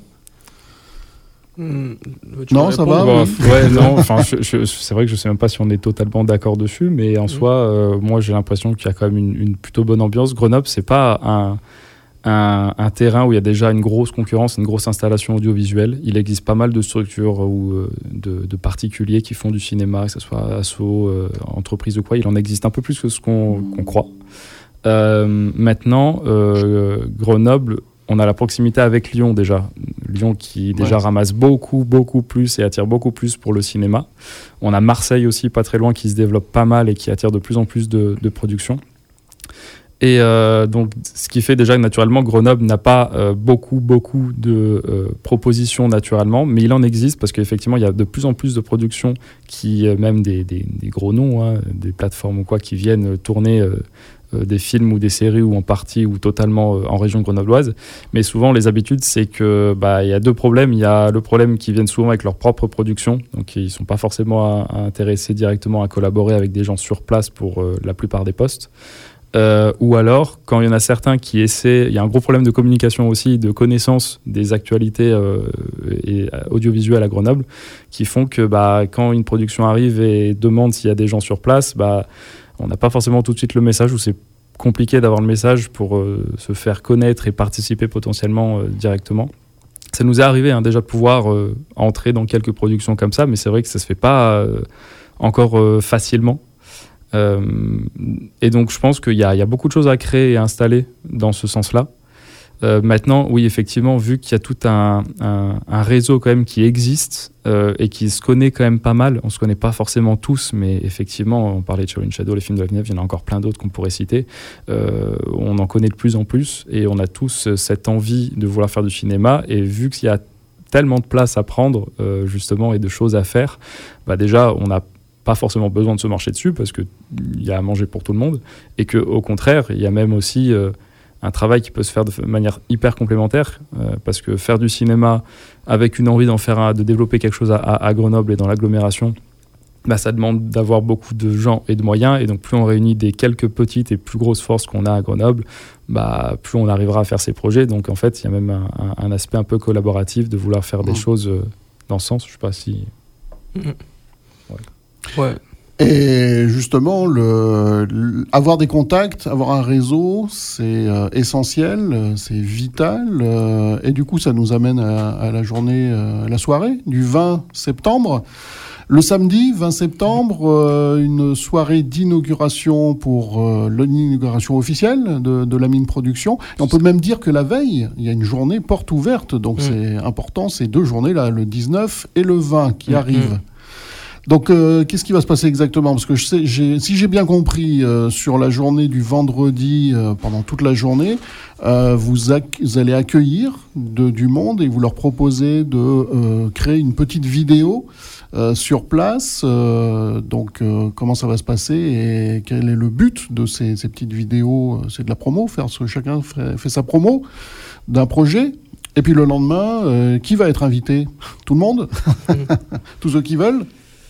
Non, ça va. Ouais, non. Enfin, c'est vrai que je sais même pas si on est totalement d'accord dessus, mais en soi, moi j'ai l'impression qu'il y a quand même une plutôt bonne ambiance. Grenoble, c'est pas un terrain où il y a déjà une grosse concurrence, une grosse installation audiovisuelle. Il existe pas mal de structures ou de particuliers qui font du cinéma, que ce soit asso, entreprise ou quoi. Il en existe un peu plus que ce qu'on croit. Maintenant, Grenoble, on a la proximité avec Lyon déjà. Lyon qui déjà ramasse beaucoup plus et attire beaucoup plus pour le cinéma. On a Marseille aussi, pas très loin, qui se développe pas mal et qui attire de plus en plus de production. Et donc, ce qui fait déjà que naturellement, Grenoble n'a pas beaucoup de propositions naturellement, mais il en existe parce qu'effectivement, il y a de plus en plus de productions qui, même des gros noms, des plateformes ou quoi, qui viennent tourner des films ou des séries ou en partie ou totalement en région grenobloise. Mais souvent, les habitudes, c'est que il y a deux problèmes. Il y a le problème qu'ils viennent souvent avec leur propre production, donc ils ne sont pas forcément intéressés directement à collaborer avec des gens sur place pour la plupart des postes. Ou alors, quand il y en a certains qui essaient, il y a un gros problème de communication aussi, de connaissance des actualités audiovisuelles à Grenoble, qui font que quand une production arrive et demande s'il y a des gens sur place, on n'a pas forcément tout de suite le message, ou c'est compliqué d'avoir le message pour se faire connaître et participer potentiellement directement. Ça nous est arrivé déjà de pouvoir entrer dans quelques productions comme ça, mais c'est vrai que ça ne se fait pas encore facilement. Et donc je pense qu'il y a beaucoup de choses à créer et à installer dans ce sens-là. Maintenant, oui, effectivement, vu qu'il y a tout un réseau quand même qui existe et qui se connaît quand même pas mal, on se connaît pas forcément tous, mais effectivement, on parlait de Shaolin Shadow, les films de Villeneuve, il y en a encore plein d'autres qu'on pourrait citer. On en connaît de plus en plus et on a tous cette envie de vouloir faire du cinéma. Et vu qu'il y a tellement de place à prendre, justement, et de choses à faire, déjà, on n'a pas forcément besoin de se marcher dessus parce qu'il y a à manger pour tout le monde et qu'au contraire, il y a même aussi un travail qui peut se faire de manière hyper complémentaire parce que faire du cinéma avec une envie de développer quelque chose à Grenoble et dans l'agglomération, ça demande d'avoir beaucoup de gens et de moyens, et donc plus on réunit des quelques petites et plus grosses forces qu'on a à Grenoble, plus on arrivera à faire ces projets. Donc en fait, il y a même un aspect un peu collaboratif de vouloir faire des choses dans ce sens. Je sais pas si... Ouais. Et justement, avoir des contacts, avoir un réseau, c'est essentiel, c'est vital. Et du coup, ça nous amène à la journée, à la soirée du 20 septembre. Le samedi 20 septembre, une soirée d'inauguration pour l'inauguration officielle de la mine production. Et on peut même dire que la veille, il y a une journée porte ouverte. Donc c'est important, ces 2 journées-là, le 19 et le 20 qui arrivent. Donc, qu'est-ce qui va se passer exactement ? Parce que si j'ai bien compris, sur la journée du vendredi, pendant toute la journée, vous allez accueillir du monde et vous leur proposez de créer une petite vidéo sur place. Donc, comment ça va se passer et quel est le but de ces petites vidéos ? C'est de la promo, chacun fait sa promo d'un projet. Et puis le lendemain, qui va être invité ? Tout le monde ? Tous ceux qui veulent ?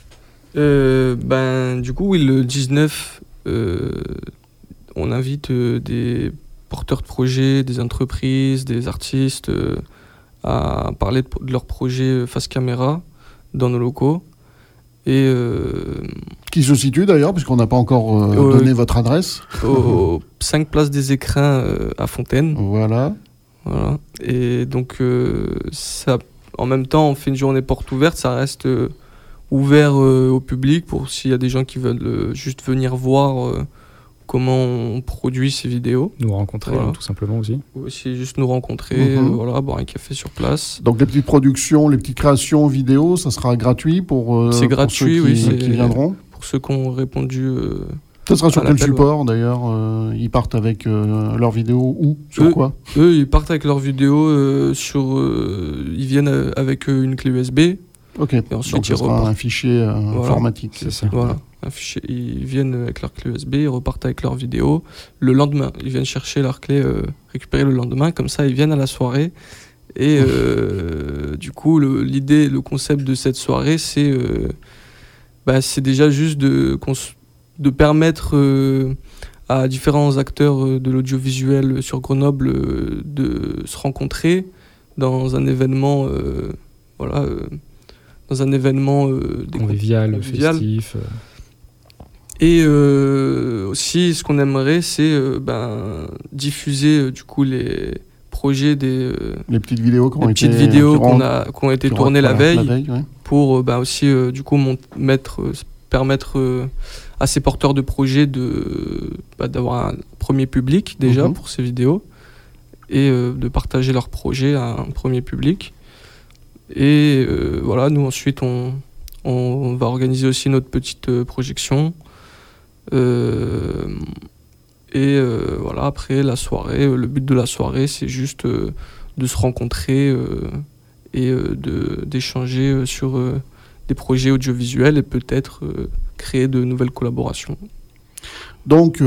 Du coup, oui, le 19, on invite des porteurs de projets, des entreprises, des artistes à parler de leurs projets face caméra dans nos locaux. Et, qui se situe d'ailleurs, puisqu'on n'a pas encore donné votre adresse. Au 5 Place des Écrins à Fontaine. Voilà. Et donc, ça, en même temps, on fait une journée porte ouverte, ça reste... ouvert au public pour s'il y a des gens qui veulent juste venir voir comment on produit ces vidéos. Nous rencontrer, tout simplement aussi. Aussi juste nous rencontrer, boire un café sur place. Donc les petites productions, les petites créations vidéo, ça sera gratuit pour c'est gratuit, pour ceux qui viendront. Pour ceux qui ont répondu. Ça sera sur quel support d'ailleurs ils partent avec leurs vidéos ou sur quoi ? Eux, ils partent avec leurs vidéos ils viennent avec une clé USB. Ok, et ensuite donc ce sera un fichier informatique. C'est ça. Voilà, un fichier. Ils viennent avec leur clé USB, ils repartent avec leur vidéo. Le lendemain, ils viennent chercher leur clé, récupérer le lendemain. Comme ça, ils viennent à la soirée. Et du coup, l'idée, le concept de cette soirée, c'est déjà juste de permettre à différents acteurs de l'audiovisuel sur Grenoble de se rencontrer dans un événement... dans un événement convivial, festif. Et aussi, ce qu'on aimerait, c'est diffuser du coup les projets les petites vidéos qui ont été tournées la veille pour aussi du coup permettre à ces porteurs de projets d'avoir un premier public déjà pour ces vidéos et de partager leurs projets à un premier public. Et nous ensuite on va organiser aussi notre petite projection après la soirée, le but de la soirée c'est juste de se rencontrer et d'échanger sur des projets audiovisuels et peut-être créer de nouvelles collaborations. Donc, tout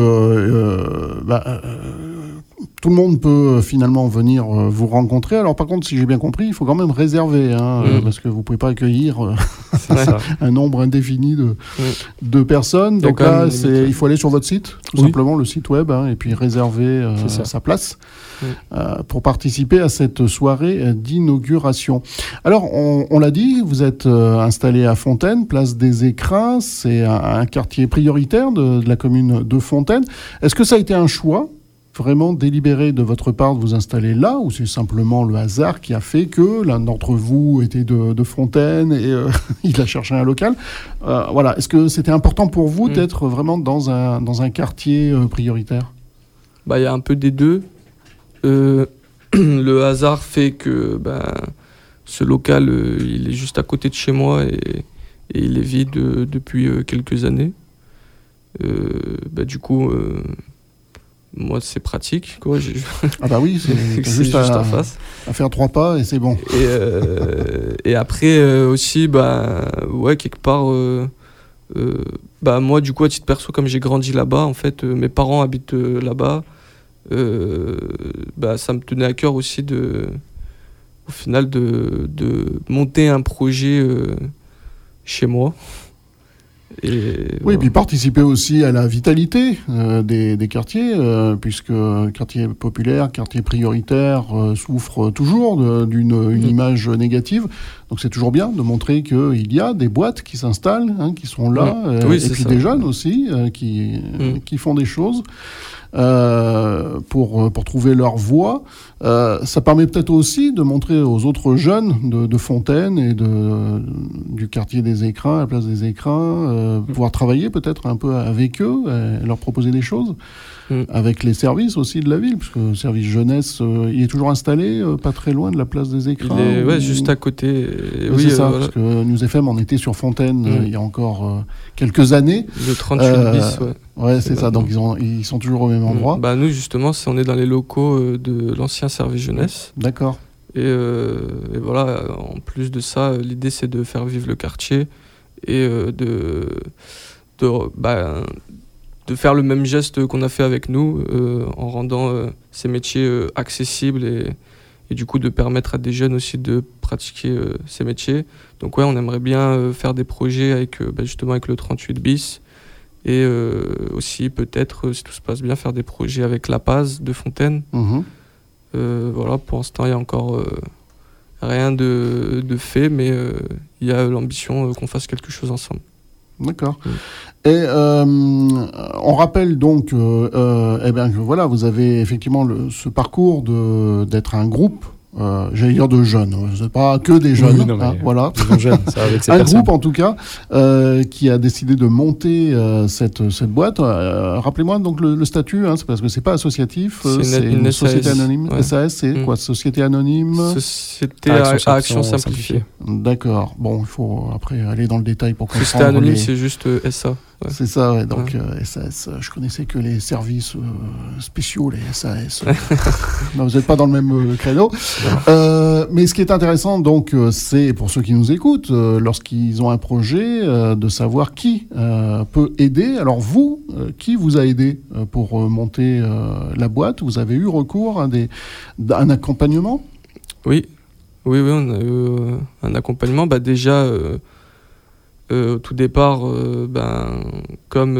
le monde peut finalement venir vous rencontrer. Alors, par contre, si j'ai bien compris, il faut quand même réserver, parce que vous ne pouvez pas accueillir un nombre indéfini de personnes. Donc là, il faut aller sur votre site, tout simplement, le site web, et puis réserver sa place pour participer à cette soirée d'inauguration. Alors, on l'a dit, vous êtes installé à Fontaine, place des Écrins. C'est un quartier prioritaire de la commune de Fontaine. Est-ce que ça a été un choix vraiment délibéré de votre part de vous installer là, ou c'est simplement le hasard qui a fait que l'un d'entre vous était de Fontaine et il a cherché un local Est-ce que c'était important pour vous d'être vraiment dans un quartier prioritaire ? Il y a un peu des deux. le hasard fait que ce local, il est juste à côté de chez moi et il est vide depuis quelques années. Du coup, moi, c'est pratique, quoi. Ah bah oui, c'est juste en face. À faire 3 pas et c'est bon. Et après aussi, quelque part, moi, du coup, à titre perso, comme j'ai grandi là-bas, en fait, mes parents habitent là-bas. Ça me tenait à cœur aussi au final de monter un projet chez moi. Oui, et puis participer aussi à la vitalité des quartiers, puisque quartier populaire, quartier prioritaire souffre toujours d'une image négative. Donc c'est toujours bien de montrer qu'il y a des boîtes qui s'installent, qui sont là, et puis des jeunes aussi qui font des choses. Pour trouver leur voie. Ça permet peut-être aussi de montrer aux autres jeunes de Fontaine et du quartier des Écrins, la place des Écrins, pouvoir travailler peut-être un peu avec eux, et leur proposer des choses, avec les services aussi de la ville, puisque le service jeunesse, il est toujours installé, pas très loin de la place des Écrins. Il est juste à côté. Oui, c'est ça, parce que News FM, on était sur Fontaine il y a encore quelques années. Le 38 bis, ouais. Ouais, c'est ça, donc ils sont toujours au même endroit. Nous, justement, on est dans les locaux de l'ancien service jeunesse. D'accord. Et voilà, en plus de ça, l'idée, c'est de faire vivre le quartier et de faire le même geste qu'on a fait avec nous, en rendant ces métiers accessibles et du coup de permettre à des jeunes aussi de pratiquer ces métiers. Donc ouais, on aimerait bien faire des projets avec, justement avec le 38 bis. Et aussi peut-être, si tout se passe bien, faire des projets avec la Paz de Fontaine. Voilà, pour l'instant il y a encore rien de fait, mais il y a l'ambition qu'on fasse quelque chose ensemble. D'accord. Et on rappelle donc que voilà, vous avez effectivement ce parcours d'être un groupe. J'allais dire de jeunes, c'est pas que des jeunes, oui, non, voilà. Jeunes, ça avec ces un personnes. groupe en tout cas qui a décidé de monter cette boîte. Rappelez-moi donc le statut, c'est parce que c'est pas associatif, c'est une société anonyme. Ouais. SAS, c'est quoi? Société anonyme. Société à action simplifiée. D'accord. Bon, il faut après aller dans le détail pour comprendre. Société anonyme, c'est juste SA. Ouais. C'est ça, ouais. Donc SAS, je connaissais que les services spéciaux, les SAS. Non, vous n'êtes pas dans le même créneau. Mais ce qui est intéressant, donc, c'est pour ceux qui nous écoutent, lorsqu'ils ont un projet, de savoir qui peut aider. Alors vous, qui vous a aidé pour monter la boîte? Vous avez eu recours à un accompagnement? Oui, on a eu un accompagnement. Déjà, au tout départ, comme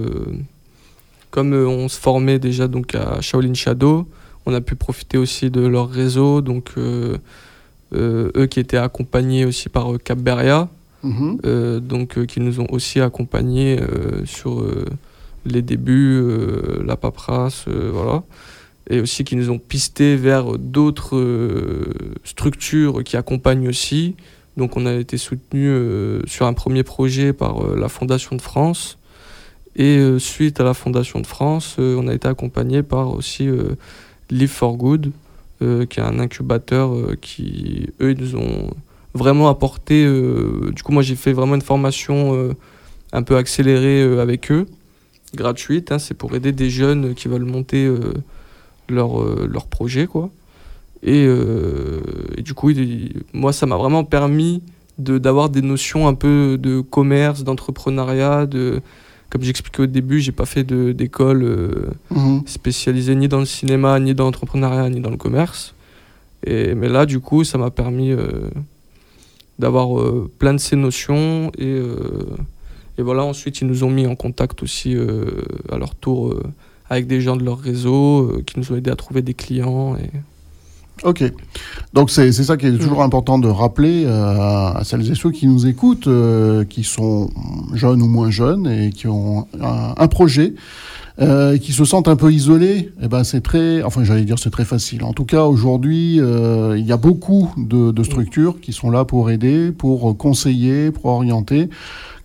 on se formait déjà donc à Shaolin Shadow, on a pu profiter aussi de leur réseau, donc eux qui étaient accompagnés aussi par Cap Beria, qui nous ont aussi accompagnés sur les débuts, la paperasse, voilà, et aussi qui nous ont pistés vers d'autres structures qui accompagnent aussi. Donc on a été soutenu sur un premier projet par la Fondation de France, et suite à la Fondation de France, on a été accompagné par aussi Live for Good, qui est un incubateur qui, eux, ils nous ont vraiment apporté. Du coup, moi, j'ai fait vraiment une formation un peu accélérée avec eux, gratuite. C'est pour aider des jeunes qui veulent monter leur projet, quoi. Et du coup, moi, ça m'a vraiment permis d'avoir des notions un peu de commerce, d'entrepreneuriat, comme j'expliquais au début, j'ai pas fait d'école spécialisée ni dans le cinéma, ni dans l'entrepreneuriat, ni dans le commerce. Mais là, du coup, ça m'a permis d'avoir plein de ces notions. Et voilà, ensuite, ils nous ont mis en contact aussi à leur tour avec des gens de leur réseau qui nous ont aidés à trouver des clients. Ok, donc c'est ça qui est toujours important de rappeler à celles et ceux qui nous écoutent, qui sont jeunes ou moins jeunes et qui ont un projet, qui se sentent un peu isolés. C'est très facile. En tout cas, aujourd'hui, il y a beaucoup de structures qui sont là pour aider, pour conseiller, pour orienter,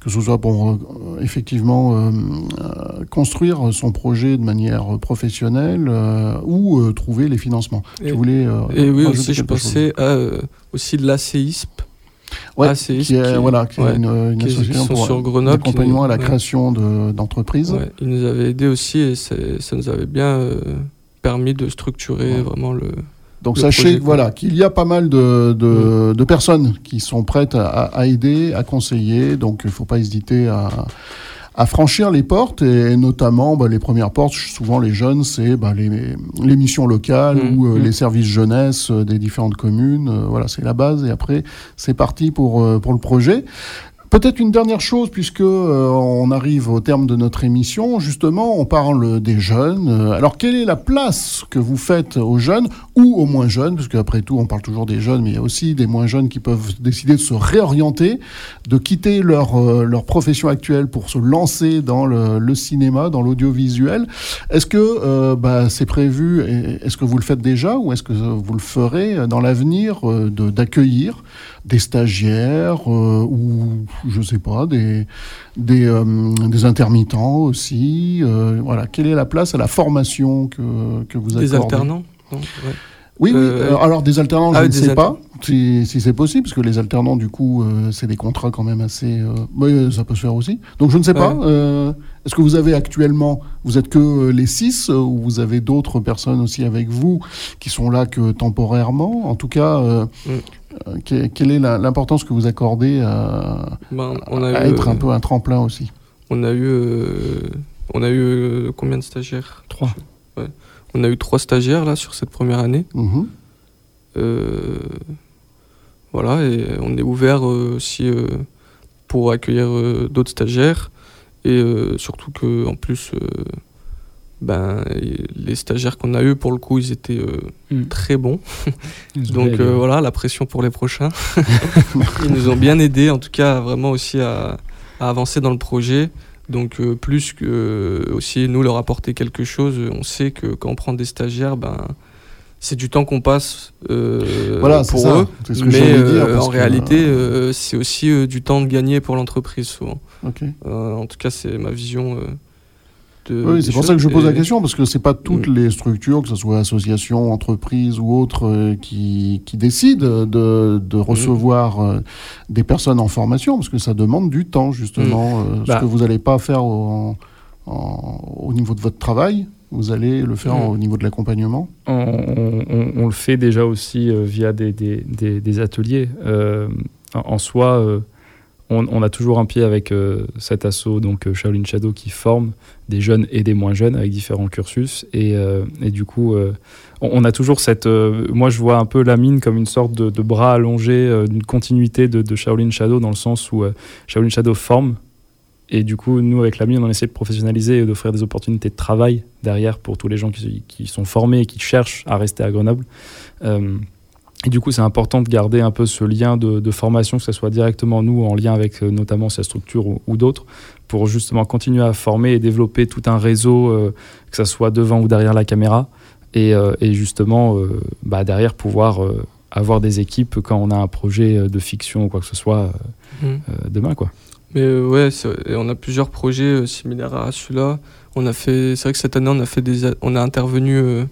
que ce soit pour effectivement construire son projet de manière professionnelle ou trouver les financements. Et oui, aussi je pensais à aussi de l'ACISP. Qui est une association pour l'accompagnement à la création d'entreprises. Ouais, ils nous avaient aidés aussi et ça nous avait bien permis de structurer vraiment le... Donc sachez qu'il y a pas mal de personnes qui sont prêtes à aider, à conseiller. Donc il ne faut pas hésiter à franchir les portes. Et notamment, les premières portes, souvent les jeunes, c'est les missions locales ou les services jeunesse des différentes communes. C'est la base. Et après, c'est parti pour le projet. Peut-être une dernière chose, puisque on arrive au terme de notre émission. Justement, on parle des jeunes. Alors, quelle est la place que vous faites aux jeunes ou aux moins jeunes? Parce qu'après tout, on parle toujours des jeunes, mais il y a aussi des moins jeunes qui peuvent décider de se réorienter, de quitter leur profession actuelle pour se lancer dans le cinéma, dans l'audiovisuel. Est-ce que c'est prévu? Est-ce que vous le faites déjà ou est-ce que vous le ferez dans l'avenir d'accueillir des stagiaires ou je sais pas des intermittents aussi, quelle est la place à la formation que vous accordez? Des alternants? Non, ouais. Oui, alors des alternants, je ne sais pas si c'est possible, parce que les alternants, du coup, c'est des contrats quand même assez... ça peut se faire aussi. Donc je ne sais pas, est-ce que vous avez actuellement, vous êtes que les 6, ou vous avez d'autres personnes aussi avec vous qui sont là que temporairement? En tout cas, quelle est l'importance que vous accordez à être un peu un tremplin aussi? On a eu combien de stagiaires? 3. Ouais. On a eu 3 stagiaires là sur cette première année. Voilà, et on est ouvert aussi pour accueillir d'autres stagiaires. Et surtout que en plus, les stagiaires qu'on a eu pour le coup, ils étaient très bons. Donc voilà, la pression pour les prochains. Ils nous ont bien aidés, en tout cas vraiment aussi à avancer dans le projet. Donc plus que aussi nous leur apporter quelque chose, on sait que quand on prend des stagiaires, c'est du temps qu'on passe pour eux, c'est ce que j'allais dire, en réalité c'est aussi du temps de gagner pour l'entreprise souvent. Okay. En tout cas c'est ma vision oui, c'est pour ça que je pose la question, parce que c'est pas toutes les structures, que ce soit associations, entreprises ou autres, qui décident de recevoir des personnes en formation, parce que ça demande du temps, justement. Ce que vous n'allez pas faire au niveau de votre travail, vous allez le faire au niveau de l'accompagnement. On le fait déjà aussi via des ateliers. En soi... On a toujours un pied avec cet asso, donc Shaolin Shadow, qui forme des jeunes et des moins jeunes avec différents cursus. Et du coup, on a toujours cette... moi, je vois un peu la mine comme une sorte de bras allongé, d'une continuité de Shaolin Shadow, dans le sens où Shaolin Shadow forme. Et du coup, nous, avec la mine, on essaie de professionnaliser et d'offrir des opportunités de travail derrière pour tous les gens qui sont formés et qui cherchent à rester à Grenoble. Et du coup, c'est important de garder un peu ce lien de formation, que ce soit directement nous, en lien avec notamment cette structure ou d'autres, pour justement continuer à former et développer tout un réseau, que ce soit devant ou derrière la caméra, et justement, derrière, pouvoir avoir des équipes quand on a un projet de fiction ou quoi que ce soit demain, quoi. Mais on a plusieurs projets similaires à celui-là. C'est vrai que cette année, on a intervenu...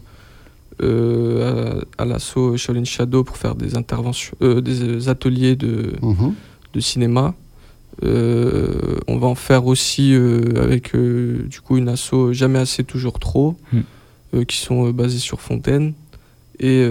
à l'assaut Shaolin Shadow pour faire des interventions, des ateliers de cinéma. On va en faire aussi avec du coup une asso Jamais assez toujours trop, qui sont basés sur Fontaine. Et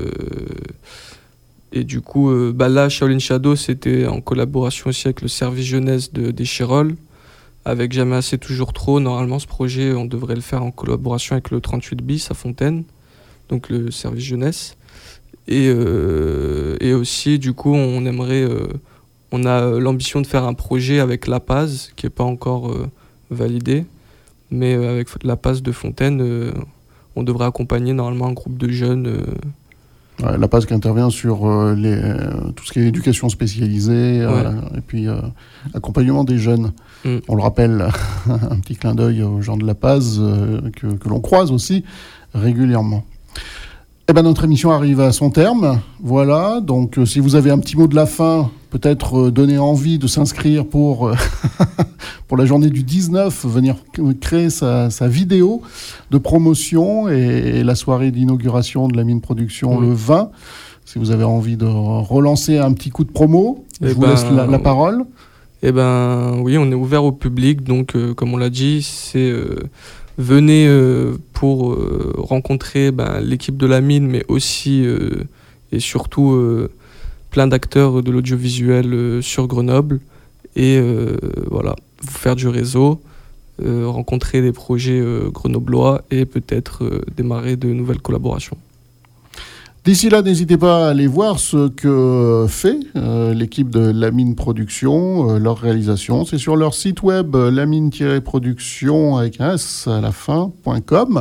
du coup, là, Shaolin Shadow, c'était en collaboration aussi avec le service jeunesse des Chirolles. Avec Jamais assez toujours trop, normalement, ce projet, on devrait le faire en collaboration avec le 38 bis à Fontaine, donc le service jeunesse. Et aussi, du coup, on a l'ambition de faire un projet avec La Paz, qui n'est pas encore validé, mais avec La Paz de Fontaine, on devrait accompagner normalement un groupe de jeunes. La Paz qui intervient sur tout ce qui est éducation spécialisée, et puis accompagnement des jeunes. On le rappelle, un petit clin d'œil aux gens de La Paz que l'on croise aussi régulièrement. Eh ben, notre émission arrive à son terme. Voilà, donc si vous avez un petit mot de la fin, peut-être donner envie de s'inscrire pour la journée du 19, venir créer sa vidéo de promotion et la soirée d'inauguration de la mine production le 20. Si vous avez envie de relancer un petit coup de promo, je vous laisse la parole. Eh ben oui, on est ouvert au public, donc comme on l'a dit, c'est venez pour rencontrer l'équipe de la mine, mais aussi et surtout plein d'acteurs de l'audiovisuel sur Grenoble, et voilà, vous faire du réseau, rencontrer des projets grenoblois et peut-être démarrer de nouvelles collaborations. D'ici là, n'hésitez pas à aller voir ce que fait l'équipe de La Mine Production, leur réalisation. C'est sur leur site web, lamine-production avec un S à la fin.com.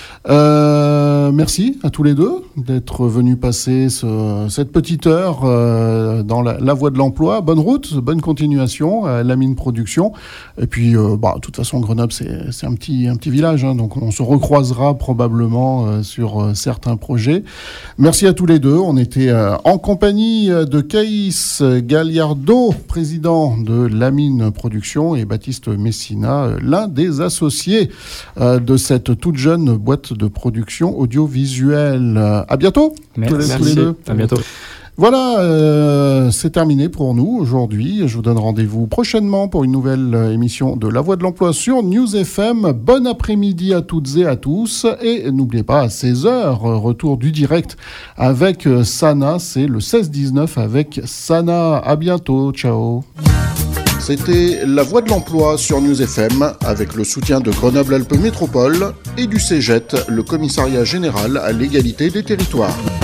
Merci à tous les deux d'être venus passer cette petite heure dans la voie de l'emploi. Bonne route, bonne continuation à La Mine Production. Et puis, de toute façon, Grenoble, c'est un petit village, hein, donc on se recroisera probablement sur certains projets. Merci à tous les deux. On était en compagnie de Caïs Galliardo, président de La Mine Production, et Baptiste Messina, l'un des associés de cette toute jeune boîte de production audiovisuelle. À bientôt. Merci. Tous les deux. À bientôt. Voilà, c'est terminé pour nous aujourd'hui. Je vous donne rendez-vous prochainement pour une nouvelle émission de La Voix de l'Emploi sur News FM. Bon après-midi à toutes et à tous. Et n'oubliez pas, à 16h, retour du direct avec Sana. C'est le 16-19 avec Sana. À bientôt. Ciao. C'était La Voix de l'Emploi sur News FM avec le soutien de Grenoble-Alpes Métropole et du CEGET, le Commissariat Général à l'Égalité des Territoires.